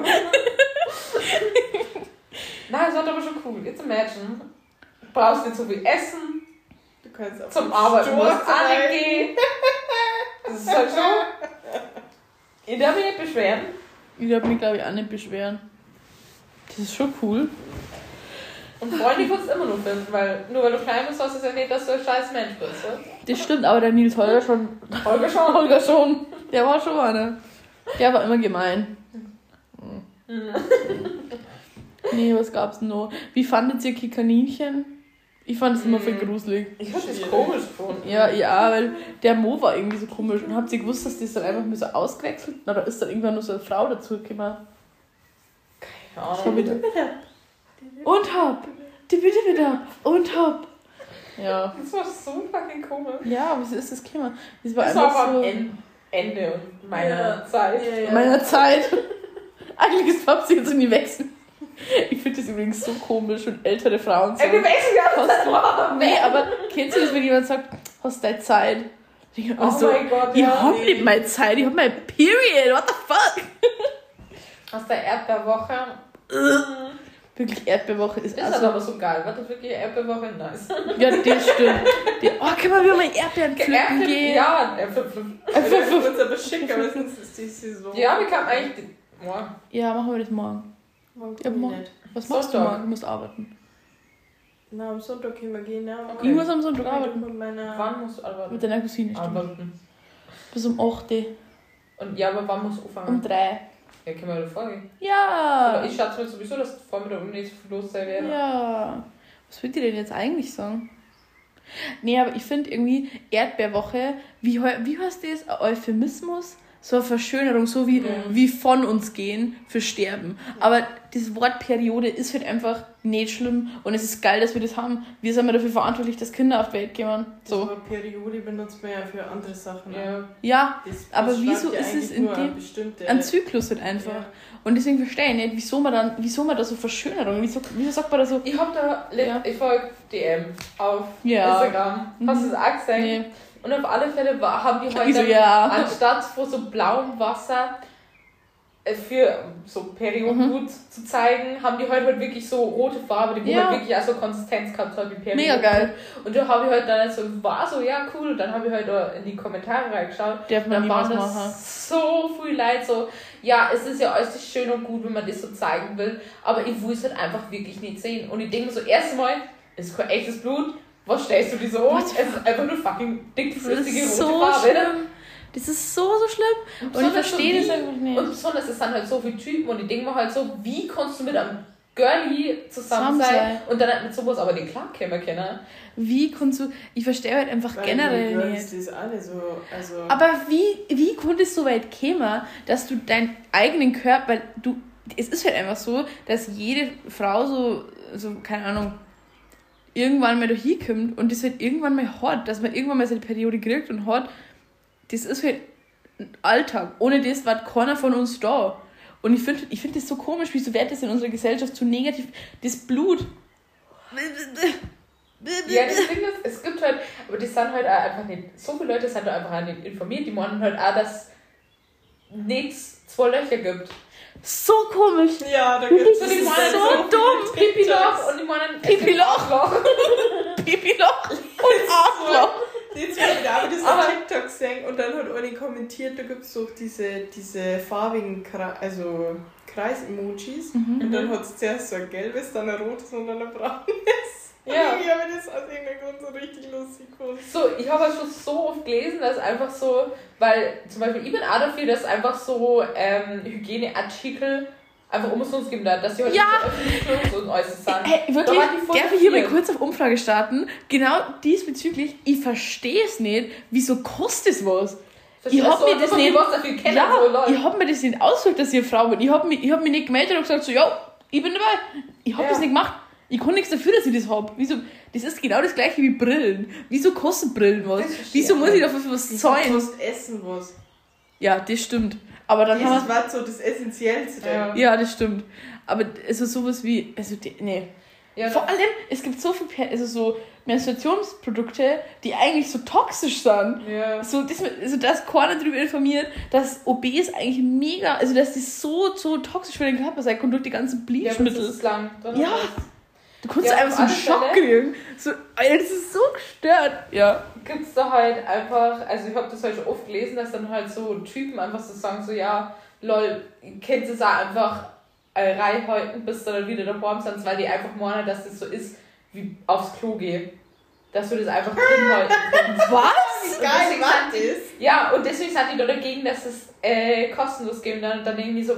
Nein, das war aber schon cool. Jetzt imagine. Du brauchst nicht so viel Essen. Du kannst auch zum Arbeiten musst alle gehen. Das ist halt schon... Ich darf mich nicht beschweren. Ich darf mich, glaube ich, auch nicht beschweren. Das ist schon cool. Und Freunde kannst du immer nur finden, weil nur weil du klein bist, heißt es ja nicht, dass du ein scheiß Mensch bist. Oder? Das stimmt, aber der Nils Holger schon. Holger schon. Der war schon einer. Der war immer gemein. Nee, was gab's denn noch? Wie fandet ihr Kaninchen? Ich fand es immer voll gruselig. Ich hab das komisch gefunden. Ja, weil der Mo war irgendwie so komisch. Und habt ihr gewusst, dass das dann einfach mal so ausgewechselt? Na, da ist dann irgendwann nur so eine Frau dazugekommen. Keine Ahnung. Und hopp. Die bitte wieder. Und hopp. Ja. Das war so fucking komisch. Ja, wieso ist das gekommen? Das war aber so am Ende meiner Zeit. Ja. Meiner Zeit. Eigentlich ist Papsi jetzt irgendwie wechseln. Ich finde das übrigens so komisch, wenn ältere Frauen sagen. Wir wechseln ja. Nee, aber kennst du das, wenn jemand sagt, hast du deine Zeit? Also, oh mein Gott, ich hab nicht meine Zeit, ich hab meine Period, what the fuck? Aus der Erdbeerwoche. Wirklich, Erdbeerwoche ist also... Das ist aber so geil, war das wirklich Erdbeerwoche? Nice. Ja, das stimmt. Kann man wieder mal Erdbeeren pflücken gehen? Ja, wir uns aber schick, aber sonst ist die Saison. Ja, wir kamen eigentlich... Morgen. Ja, machen wir das morgen. Morgen was machst du morgen? Du musst arbeiten. Na, am Sonntag können wir gehen, ja. Okay. Ich muss am Sonntag arbeiten. Wann musst du arbeiten? Mit deiner Cousine, arbeiten. Bis um 8 Uhr. Und ja, aber wann musst du anfangen? Um 3. Ja, können wir da vorgehen? Ja! Aber ich schätze mir sowieso, dass Vormittag um nichts los sein werde. Ja. Was würdet ihr denn jetzt eigentlich sagen? Nee, aber ich finde irgendwie Erdbeerwoche, wie heißt das? Ein Euphemismus? So eine Verschönerung, so wie von uns gehen für Sterben. Aber das Wort Periode ist halt einfach nicht schlimm und es ist geil, dass wir das haben. Wir sind ja dafür verantwortlich, dass Kinder auf die Welt kommen. So. Das Wort Periode benutzt man ja für andere Sachen. Ja, das aber wieso ist es in dem ein Zyklus halt einfach? Ja. Und deswegen verstehe ich nicht, wieso man da so Verschönerung, wieso sagt man da so... Ich hab da, ich folge DM auf Instagram. Hast du das auch gesehen? Nee. Und auf alle Fälle haben die heute anstatt von so blauem Wasser für so Periodenblut zu zeigen, haben die heute halt wirklich so rote Farbe, die halt wirklich auch so Konsistenz gehabt hat wie Periodenblut. Mega geil. Und da habe ich halt dann so, war so, ja cool, und dann habe ich halt in die Kommentare reingeschaut. Dann waren das so viel Leute so, ja, es ist ja äußerst schön und gut, wenn man das so zeigen will, aber ich will es halt einfach wirklich nicht sehen. Und ich denke so, erstmal, es ist kein echtes Blut. Was stellst du dir so? Es ist einfach nur fucking dickflüssige rote Farbe. Schlimm. Das ist so schlimm. Und ich verstehe das einfach nicht. Und besonders, es sind halt so viele Typen und ich denke mir halt so, wie kannst du mit einem girly zusammen sein und dann mit sowas aber nicht klarkommen können. Wie kannst du... Ich verstehe halt einfach Weil generell die nicht. Das ist alle so... Also Aber wie konnte es so weit kommen, dass du deinen eigenen Körper... Weil es ist halt einfach so, dass jede Frau so keine Ahnung, irgendwann mal da hinkommt und das halt irgendwann mal hat, dass man irgendwann mal seine Periode kriegt und hat, das ist halt ein Alltag. Ohne das war keiner von uns da. Und ich find das so komisch, wieso wird das in unserer Gesellschaft so negativ? Das Blut. Ja, das Ding ist, es gibt halt, aber die sind halt auch einfach nicht, so viele Leute sind da einfach auch nicht informiert, die meinen halt auch, dass es nichts 2 Löcher gibt. So komisch. ja, da gibt's Die meinen so dumm. Pipi-Loch und die meinen Pipi-Loch. Pipi-Loch und Arschloch. Die zwei wieder aber das auf TikTok gesehen und dann hat eine kommentiert, da gibt es so diese farbigen Kreis-Emojis und dann hat es zuerst so ein gelbes, dann ein rotes und dann ein braunes. Ja. Und ich habe das aus irgendeinem Grund so richtig lustig gefunden. So, ich habe halt schon so oft gelesen, dass einfach so, weil zum Beispiel ich bin auch dafür, dass einfach so Hygieneartikel einfach umsonst geben, dass die halt Ja. so öffentlich Klos und alles sind. Hey, wirklich, darf ich hier mal kurz auf Umfrage starten? Genau diesbezüglich, ich verstehe es nicht, wieso kostet es was? Ich hab mir das nicht... Ja, so, ich hab mir das nicht ausgesucht, dass ich eine Frau bin. Ich hab mich nicht gemeldet und gesagt so, ja, ich bin dabei. Ich hab das nicht gemacht. Ich kann nichts dafür, dass ich das hab. Wieso? Das ist genau das gleiche wie Brillen. Wieso kosten Brillen was? Wieso muss ich dafür was zahlen? Du musst essen was. Ja, das stimmt. Aber dann Das war so das Essentiellste. Ja, das stimmt. Aber also sowas wie... Nee. Ja, Vor allem, es gibt so viel... so Menstruationsprodukte, die eigentlich so toxisch sind. Ja. So, dass keiner darüber informiert, dass OBs eigentlich mega... Also, dass die so toxisch für den Körper sein können durch die ganzen Bleachmittel. das ist lang. Ja. Du kannst Ja, einfach so einen auf alle Schock Fälle. kriegen. So, Alter, das ist so gestört. Ja. Gibt's da halt einfach, also ich habe das halt schon oft gelesen, dass dann halt so Typen einfach so sagen, so ja, lol, kennst du es auch einfach reinhalten, bis du dann wieder daheim sind, weil die einfach meinen, dass das so ist, wie aufs Klo gehen. Dass du das einfach drin halten kannst. Was? Geil, was ist? Ja, und deswegen sind die da dagegen, dass es kostenlos geben. Dann denken die so,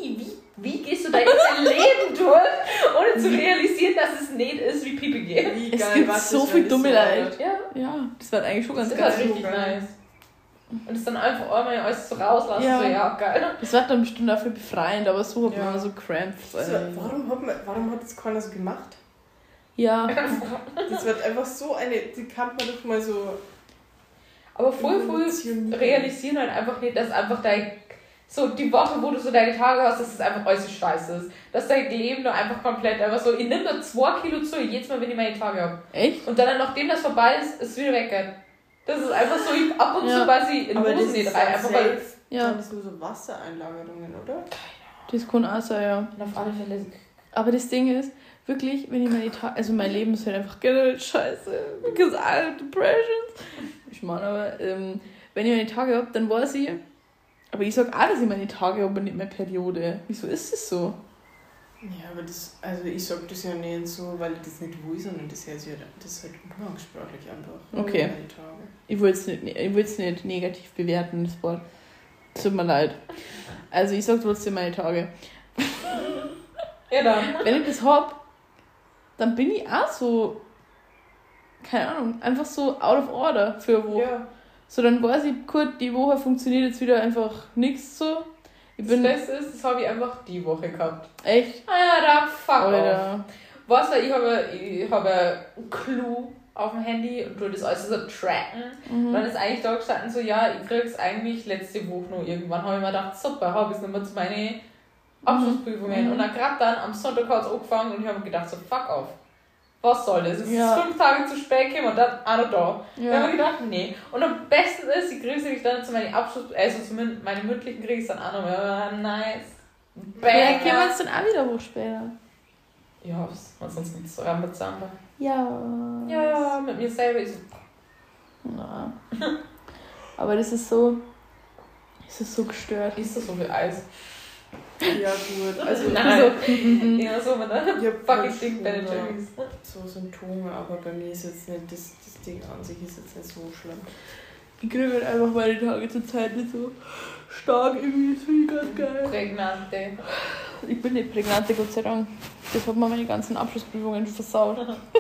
wie gehst du da jetzt dein Leben durch, ohne zu realisieren, dass es nicht ist, wie Pipi geht. Wie Es geil gibt war so das, viel wenn das dumme so Leute. war? Ja, das war eigentlich schon ganz Das geil. ist richtig nice. Und es dann einfach einmal alles so rauslassen, Ja. so ja, geil. Das war dann bestimmt dafür befreiend, aber so hat Ja. man so Cramps. So, warum hat das keiner so gemacht? Ja. Das wird einfach so die kann man doch mal so... Aber voll realisieren halt einfach nicht, dass einfach so die Woche, wo du so deine Tage hast, dass es einfach äußerst scheiße ist. Dass dein Leben nur einfach komplett einfach so, ich nehme da 2 Kilo zu, jedes Mal, wenn ich meine Tage habe. Echt? Und dann, nachdem das vorbei ist, ist es wieder weg. Das ist einfach so, ich ab und zu quasi in Hosen nicht rein. Einfach weil, Ja. Das sind nur so Wassereinlagerungen, oder? Das kann auch sein, ja. und auf alle Fälle. Aber das Ding ist, wirklich, wenn ich meine Tage... Also mein Leben ist halt einfach generell scheiße. Because I have depressions. Ich meine, aber wenn ich meine Tage habe, dann weiß ich... Aber ich sag auch, dass ich meine Tage habe und nicht meine Periode. Wieso ist das so? Ja, aber ich sag das ja nicht so, weil ich das nicht will, sondern das ist halt umgangssprachlich einfach. Okay. Meine Tage. Ich will es nicht negativ bewerten, das Wort. Tut mir leid. Also ich sag trotzdem meine Tage. Ja, dann. Wenn ich das hab, dann bin ich auch so... Keine Ahnung, einfach so out of order für eine Woche. Ja. So, dann weiß ich, gut, die Woche funktioniert jetzt wieder einfach nichts so. Ich bin Das Beste ist, das habe ich einfach die Woche gehabt. echt... Ah ja, da fuck off. Alter. Was, weil ich habe Clue auf dem Handy und tue das alles so tracken. Mhm. Dann ist eigentlich da gestanden so, ja, ich krieg's eigentlich letzte Woche noch irgendwann. Habe ich mir gedacht, super, habe ich es nicht mehr zu meinen Abschlussprüfungen. Mhm. Und dann gerade dann am Sonntag hat es angefangen und ich habe mir gedacht, so fuck off. Was soll das? Es Ja. ist 5 Tage zu spät gekommen und dann auch noch da. Ja. Da habe ich gedacht, nee. Und am besten ist, ich kriege sie dann zu meinen meine mündlichen kriege ich dann auch noch. Ja, nice. Ja, gehen wir uns dann auch wieder hoch später. Ja, was sonst mit so mit Samba. Ja. Ja, mit mir selber ist Na. Aber das ist so gestört. ist das so viel Eis. Ja, gut. Also, Nein. Ja, so mit der ich hab fucking schon Ding Ben Jerry's. so Symptome, aber bei mir ist jetzt nicht, das Ding an sich ist jetzt nicht so schlimm. Ich kriege halt einfach meine Tage zur Zeit nicht so stark irgendwie. Das finde ich ganz geil. Prägnante. Ich bin nicht prägnante, Gott sei Dank. Das hat mir meine ganzen Abschlussprüfungen versaut.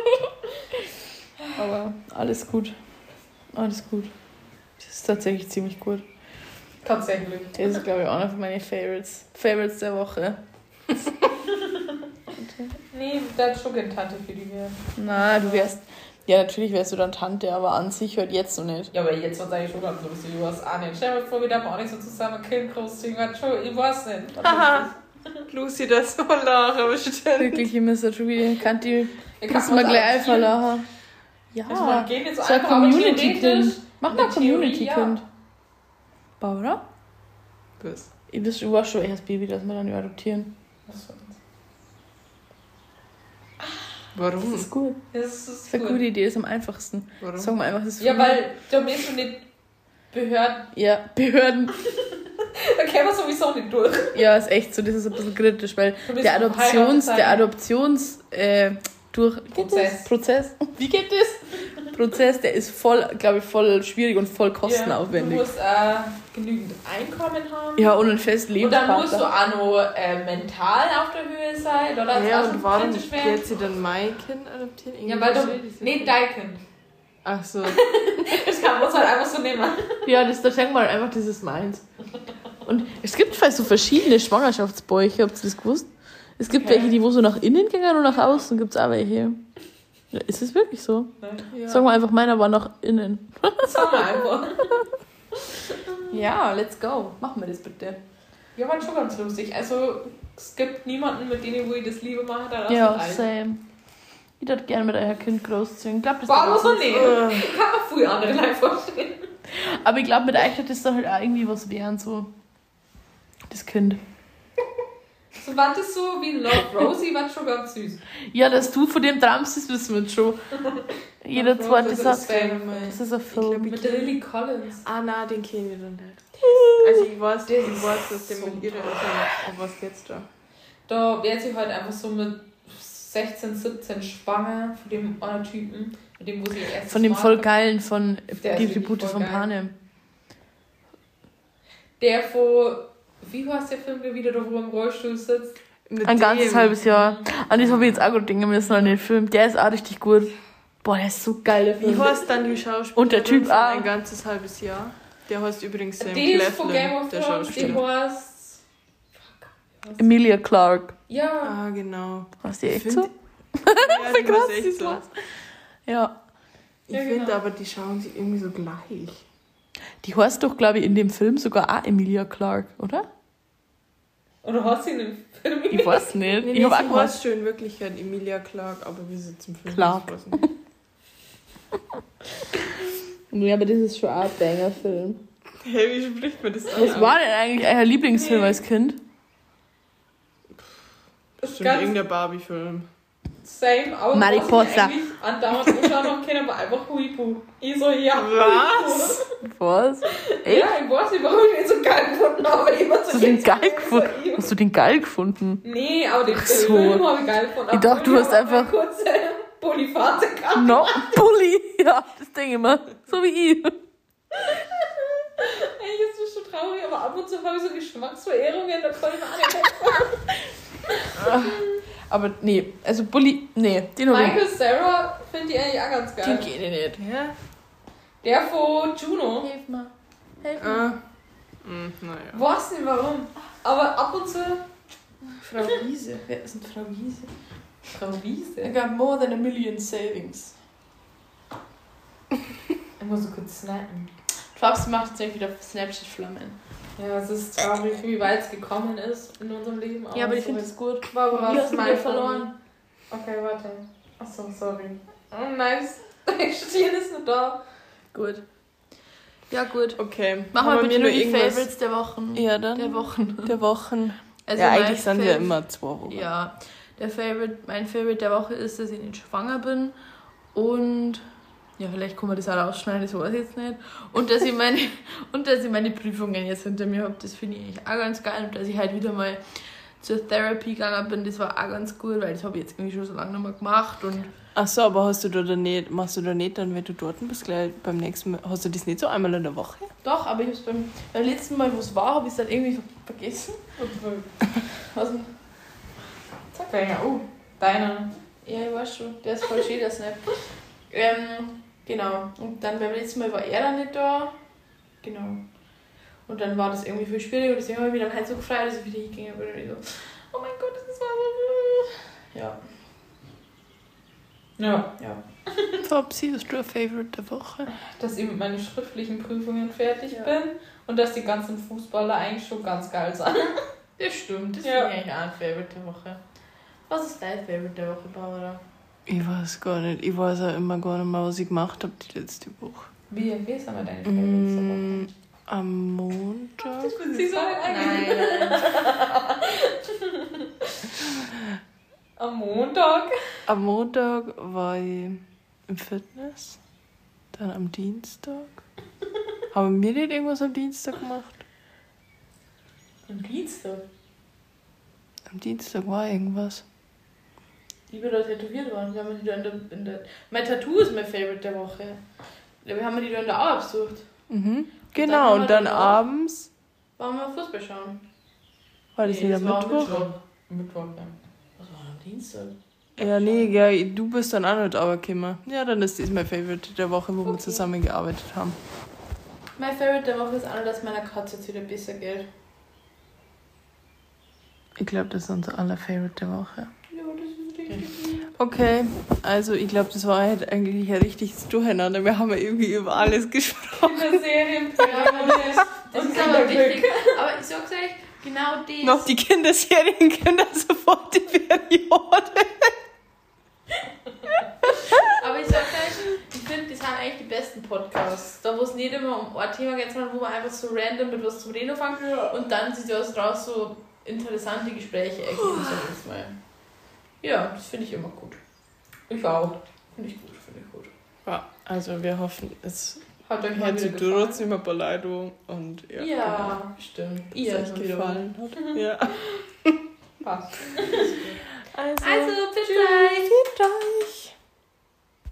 Aber alles gut. Alles gut. Das ist tatsächlich ziemlich gut. Tatsächlich. Das ist, glaube ich, auch einer von meinen Favorites. Favorites der Woche. Nee, da hat schon gerne Tante für die werden. Na, du wärst... Ja, natürlich wärst du dann Tante, aber an sich halt jetzt noch nicht. Ja, aber jetzt wird es eigentlich schon ganz lustig. Ich weiß auch nicht. Stell dir vor, wir haben auch nicht so zusammen ein Kind großziehen. Ich weiß nicht. Haha. Lucy, das so lachen, bestimmt. Wirklich, ich müsste schon wieder... Kann die... Ich Kannst kann du mal uns gleich adoptieren. einfach lachen. Ja, Also wir gehen jetzt so ein einfach, aber Community-Kind. theoretisch- Mach mal in der Theorie, Community-Kind. Barbara? Was? Ich war schon echt das Baby, das wir dann adoptieren. Warum? Das ist gut. Das Das ist ist eine gut. gute Idee, das ist am einfachsten. Warum? Sag mal einfach, das ist Ja, für- weil da bist du nicht Behörden. Ja, Behörden. Da kämen wir sowieso nicht durch. Ja, ist echt so, das ist ein bisschen kritisch, weil Du bist der verheiratet sein. Adoptions Prozess. Wie geht das? Prozess, der ist voll, glaube ich, voll schwierig und voll kostenaufwendig. Du musst genügend Einkommen haben. Ja, und ein festes Und dann musst du Lebenspartner. auch noch mental auf der Höhe sein. Oder? Das Ja, ist auch und schon warum kritisch werden. wird sie dann mein Kind adoptieren? Ja, weil du... Nee, dein Kind. Ach so. Das kann man halt einfach so nehmen. Ja, da sagen wir halt einfach, das ist meins. Und es gibt vielleicht so verschiedene Schwangerschaftsbäuche, habt ihr das gewusst? Es gibt welche, die wo so nach innen gehen und nach außen gibt es auch welche. Ja, ist es wirklich so? Ja. Sagen wir einfach, meiner war nach innen. Sagen wir einfach. Ja, let's go. Machen wir das bitte. Ja, war schon ganz lustig. Also, es gibt niemanden, mit dem ich das Liebe mache. Da Ja, same. Ich würde gerne mit euer Kind großziehen. Ich glaub, das Warum dauert so nicht. nicht? Kann man früher andere Leute vorstellen. Aber ich glaube, mit euch wird das dann halt auch irgendwie was werden, so. Das Kind. So war das so wie Love Rosie, war schon ganz süß. Ja, dass du von dem träumst, das wissen wir jetzt schon. Jeder Love zweite Rosie, Satz. das ist Das ist ein Film. Mit der Lily Collins. Ah, nein, den kennen wir dann nicht. Also ich weiß, dass der mit ihrer Eltern... Was geht's da? Da wird sie halt einfach so mit 16, 17 schwanger von dem anderen Typen, mit dem, wo sie erst Von dem voll geilen von Der ist Die wirklich Tribute voll von geil. Panem. Der von, wie heißt der Film, der wieder da wo im Rollstuhl sitzt? Mit Ein ganzes dem. halbes Jahr. An das habe ich jetzt auch gut denken müssen an den Film. Der ist auch richtig gut. Boah, der ist so geil, der Wie Film. heißt dann die Schauspielerin Und der Typ von auch. Ein ganzes halbes Jahr? Der heißt übrigens Sam Die ist von Game Claflin, of der Thrones, die Schauspieler. heißt... Emilia Clarke. Ja, Ah, genau. Hast du die echt Find- so? Ja, die krass, ist echt die ist so. krass. Ja. Ich Ja, finde genau. aber, die schauen sich irgendwie so gleich. Die heißt doch, glaube ich, in dem Film sogar auch Emilia Clarke, oder? oder hast du ihn im Film? Ich weiß nicht. Nee, Ich habe auch sie gehört. heißt schon in Wirklichkeit Emilia Clarke, aber wie sie zum Film Clarke. ist, weiß ich nicht. Ja, aber das ist schon auch ein Banger-Film. Hey, wie spricht man das an? Was war denn eigentlich euer Lieblingsfilm als Kind? Bestimmt Ganz- irgendein Barbie-Film. Same, aber Mariposa. was ich eigentlich andauernd anschauen habe können, war einfach Huipu. Ich so, ja. Was? Was? Echt? Ja, ich weiß nicht, warum ich ihn so geil gefunden habe, aber immer so Hast du den geil so gefunden? ihm. Hast du den geil gefunden? Nee, aber den Ach so. Film habe ich geil gefunden. Ich dachte, du hast einfach- kurze Bulli-Phase gehabt. No, Bulli. Ja, das denke ich immer. So wie ich. Ey, jetzt bist du traurig, aber ab und zu habe ich so Geschmacksverehrungen, da kann ich mir auch nicht helfen. Aber nee, also Bulli, nee, den habe ich. Michael Cera finde ich eigentlich auch ganz Den geil. geht nicht. Ja? Der von Juno. Hilf mal. Hilf Naja. Weiß nicht warum. Aber ab und zu. Frau Wiese. Wer ist denn Frau Wiese? Frau Wiese. I got more than a million savings. Ich muss so kurz snacken. Fabs macht jetzt eigentlich wieder Snapchat-Flammen. Ja, es ist traurig, wie weit es gekommen ist in unserem Leben. Ja, aber ich so finde das gut. Barbara, Wie was hast du mein wieder verloren? Okay, warte. Achso, sorry. Oh, nice. Der Stirn ist nur da. Gut. Ja, gut. Okay. Machen wir Haben bitte nur noch die irgendwas- Favorites der Wochen. Ja, dann. Der Wochen. Der Wochen. Also ja, mein eigentlich sind wir Fav- immer 2 Wochen. Ja, mein Favorite der Woche ist, dass ich nicht schwanger bin und ja, vielleicht kann man das auch rausschneiden, das weiß ich jetzt nicht. Und dass ich meine Prüfungen jetzt hinter mir habe, das finde ich eigentlich auch ganz geil. Und dass ich halt wieder mal zur Therapy gegangen bin, das war auch ganz cool, weil das habe ich jetzt irgendwie schon so lange nicht mehr gemacht. Und Ach so, aber machst du da nicht dann, wenn du dort bist, gleich beim nächsten Mal, hast du das nicht so einmal in der Woche? doch, aber ich habe es beim letzten Mal, wo es war, habe ich es dann irgendwie vergessen. Was denn? Zack, ja, oh. Deiner. Ja, ich weiß schon. Der ist voll schön, der Snap. Genau. Und dann beim letzten Mal war er dann nicht da. Genau. Und dann war das irgendwie viel schwierig und deswegen habe ich mich dann halt so gefreut, dass ich wieder hingegangen bin und ich so, oh mein Gott, das war so. Ja. Ja. Topsy, hast du ein Favorite der Woche? Dass ich mit meinen schriftlichen Prüfungen fertig bin und dass die ganzen Fußballer eigentlich schon ganz geil sind. Das stimmt, das finde ich eigentlich auch ein Favorite der Woche. Was ist dein Favorite der Woche, Barbara? Ich weiß gar nicht. Ich weiß auch immer gar nicht mehr, was ich gemacht habe die letzte Woche. Wie sind wir deine Favorites der Woche? Am Montag? Das wird sie so Nein. Am Montag? Am Montag war ich im Fitness. Dann am Dienstag. Haben wir nicht irgendwas am Dienstag gemacht? Am Dienstag? Am Dienstag war irgendwas. Die wir da tätowiert waren. Wir haben die da in der... Mein Tattoo ist mein Favorite der Woche. Wir haben die da in der Auer besucht. Mhm. Genau, und dann abends... Waren wir Fußball schauen. War das nicht am Mittwoch? Mittwoch, ja. Was war am Dienstag? Ja, nee, ja, du bist dann auch nicht runtergekommen. Ja, dann ist das mein Favorite der Woche, wo wir zusammengearbeitet haben. Mein Favorite der Woche ist auch, dass meiner Katze jetzt wieder besser geht. Ich glaube, das ist unser aller Favorite der Woche. Ja, das ist richtig. Okay, also ich glaube, das war halt eigentlich ein richtiges Durcheinander. Wir haben ja irgendwie über alles gesprochen. Kinderserien, Das ist aber wichtig. Aber ich sag's euch, genau das. Noch die Kinderserien, Kinder sofort die Periode. Aber ich sag's euch, ich finde, das sind eigentlich die besten Podcasts. Da, wo es nicht immer um ein Thema geht, sondern wo man einfach so random mit was zum Reden fängt und dann sieht aus draus so interessante Gespräche ergeben, sag ich jetzt mal. Ja, das finde ich immer gut. Ich auch. Finde ich gut. Ja, also wir hoffen, es Hat euch mal hat wieder sich gefallen? trotzdem eine Beleidigung und Ja, bestimmt. Ihr euch gefallen hat. Ja. Passt. Also Also, bis gleich. Pfiat euch.